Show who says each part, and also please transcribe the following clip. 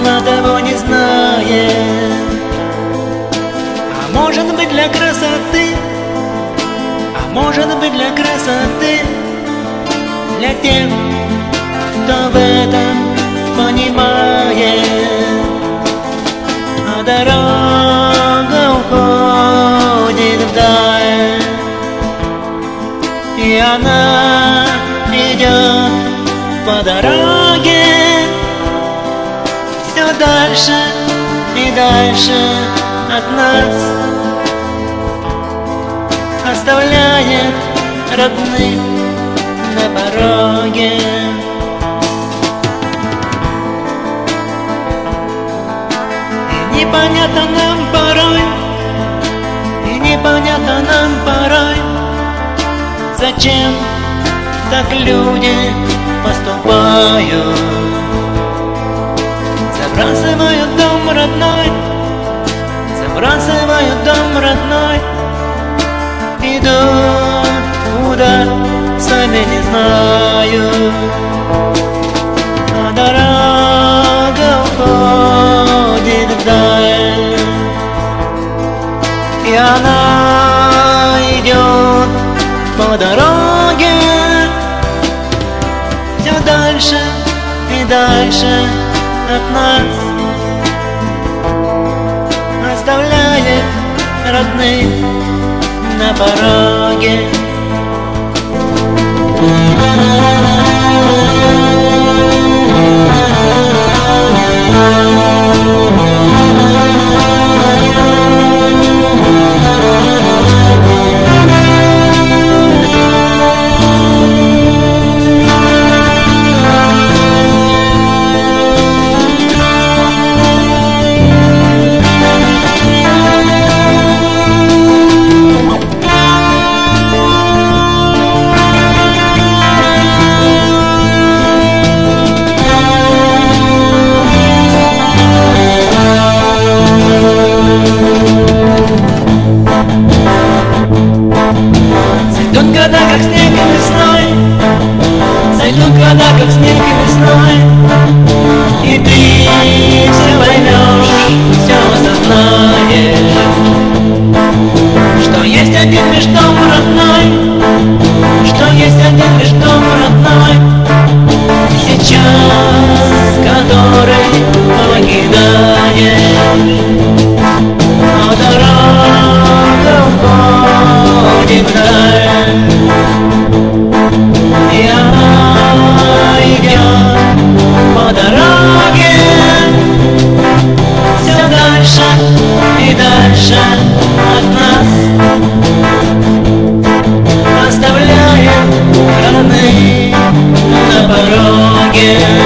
Speaker 1: сама того не знает. А может быть для красоты, а может быть для красоты, для тех, кто в этом понимает. А дорога уходит вдаль, и она идет по дороге все дальше и дальше от нас, оставляет родных на пороге. И непонятно нам порой, и непонятно нам порой, зачем так люди поступают. Забрасывают дом родной, забрасывают дом родной, идут куда, сами не знаю. А дорога уходит вдаль, и она идет по дороге все дальше и дальше от нас, оставляет родных на пороге. Зайдут года, как снег и весной, зайдут года, как снег и весной, и ты все поймешь, все осознаешь, что есть один лишь дом родной, что есть один лишь дом родной, сейчас который покидаешь. А дорога уходит вдаль, и она идет по дороге все дальше и дальше от нас, оставляет родных на пороге.